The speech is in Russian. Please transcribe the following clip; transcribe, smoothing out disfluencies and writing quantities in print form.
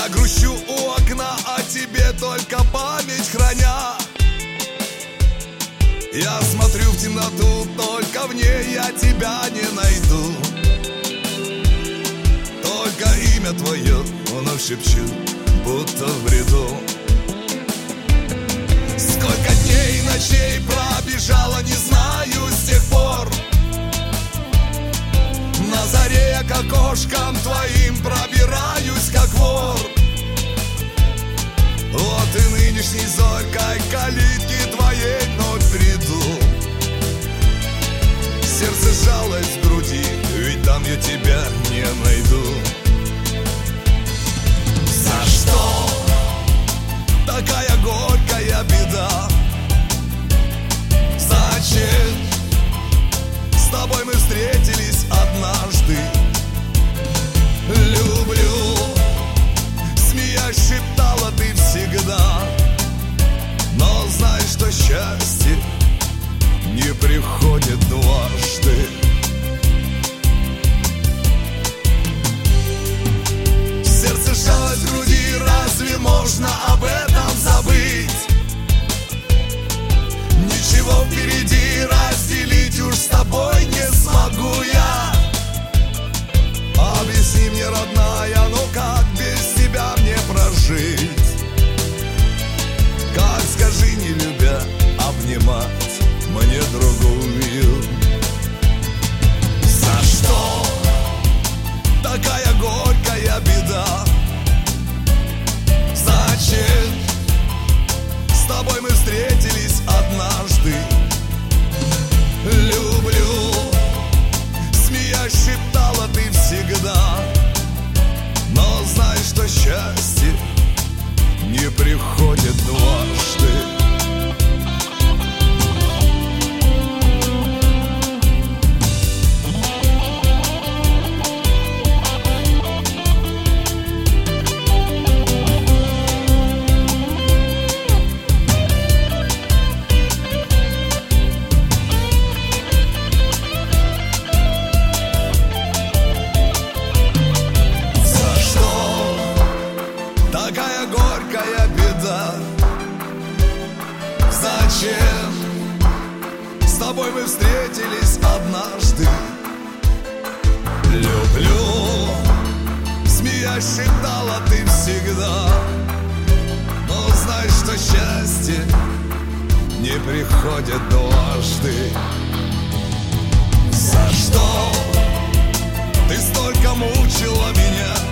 Я грущу у окна, о тебе только память храня. Я смотрю в темноту, только в ней я тебя не найду. Только имя твое вновь шепчу, будто в бреду. Сколько дней и ночей пробежало, не знаю с тех пор. На заре я к окошкам твоим пробираюсь, как вор. Вот и нынешней зорькой калитки твоей вновь приду. Сердце жалось в груди, ведь там я тебя не найду. За что такая горькая беда? Зачем с тобой мы встретились однажды? Люблю, смеясь, шептала ты всегда. Но знай, что счастье не приходит дважды. Сердце жалость в груди, разве можно об этом забыть? Ничего впереди разделить уж с тобой не смогу я. Объясни мне, родная, ну как без тебя мне прожить? Как, скажи, не любя, обнимать мне другую? За что такая горькая беда? Зачем с тобой мы встретились однажды? Люблю, смеясь, шептала ты всегда. Но знай, что счастье не приходит дважды. Такая горькая беда. Зачем с тобой мы встретились однажды? Люблю, смеясь, шептала ты всегда. Но знай, что счастье не приходит дважды. За что ты столько мучила меня?